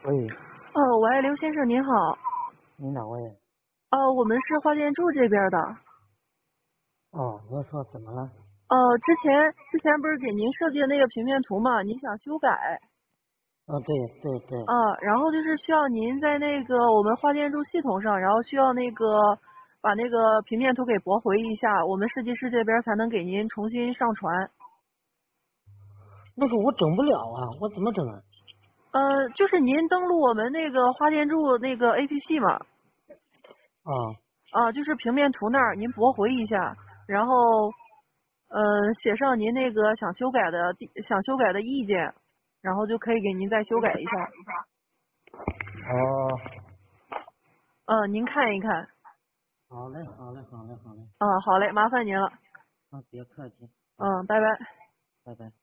喂， 喂，刘先生您好。 你哪位？ 我们是花店住这边的。 哦，您说怎么了？ 之前不是给您设计的那个平面图嘛，您想修改。 哦，对对对。 然后就是需要您在那个我们花店住系统上，然后需要那个把那个平面图给驳回一下，我们设计师这边才能给您重新上传。 那个我整不了啊，我怎么整啊？ 就是您登录我们那个花店住那个 APP 嘛。就是平面图那儿您驳回一下，然后写上您那个想修改的意见，然后就可以给您再修改一下。 哦， 您看一看。 好嘞，好嘞，好嘞，好嘞。 好嘞，麻烦您了。 别客气。 拜拜。 拜拜。